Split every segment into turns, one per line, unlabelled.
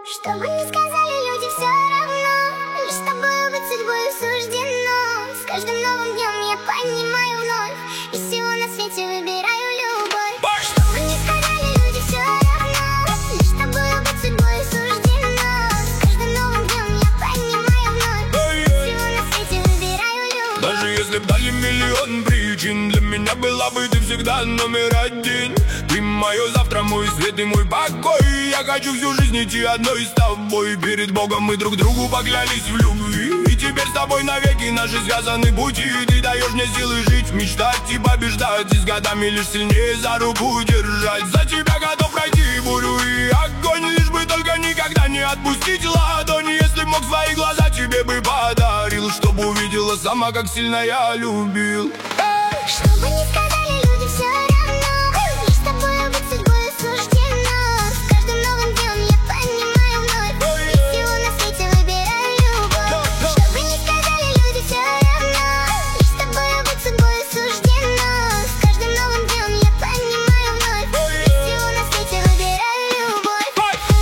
Что бы ни сказали люди, все равно лишь с тобой быть судьбой суждено. С каждым новым днем я понимаю вновь, из всего на свете выбираю любовь. Что бы ни сказали люди, все равно лишь с тобой быть судьбой суждено. С каждым новым днем я понимаю вновь, из всего на свете выбираю любовь.
Даже если б дали миллион причин, для меня была бы ты всегда номер один. Ты мое завтра, мой свет и мой покой. Я хочу всю жизнь идти одной с тобой. Перед Богом мы друг другу поклялись в любви, и теперь с тобой навеки наши связаны пути. Ты даешь мне силы жить, мечтать и побеждать, и с годами лишь сильнее за руку держать. За тебя готов пройти бурю и огонь, лишь бы только никогда не отпустить ладони. Если б мог свои глаза тебе бы подарил, чтобы увидела сама, как сильно я любил.
Что бы ни сказали люди, все равно лишь с тобой быть судьбой суждено. С каждым новым днем я понимаю вновь, из всего на свете выбираю любовь. Что бы ни сказали люди, все равно лишь с тобой быть судьбой суждено. С каждым новым днем я понимаю вновь, из всего на свете выбираю любовь.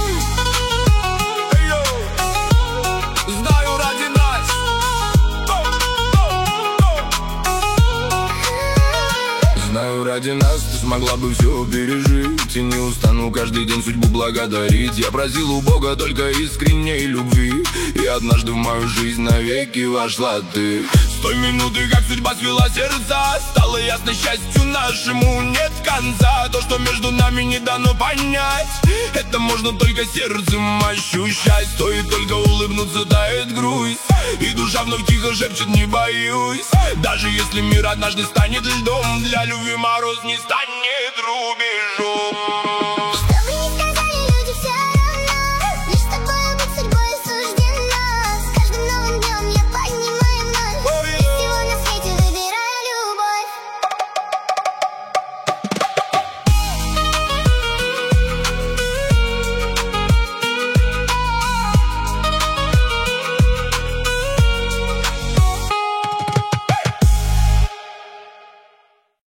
Знаю ради нас. Знаю, ради нас ты смогла бы все пережить, и не устану каждый день судьбу благодарить. Я просил у Бога только искренней любви, и однажды в мою жизнь навеки вошла ты. С той минуты, как судьба свела сердца, стало ясно, счастью нашему нет конца. То, что между нами не дано понять, это можно только сердцем ощущать. Стоит только улыбнуться, тает грусть, и душа вновь тихо шепчет: не боюсь. Даже если мир однажды станет льдом, для любви мороз не станет рубежом.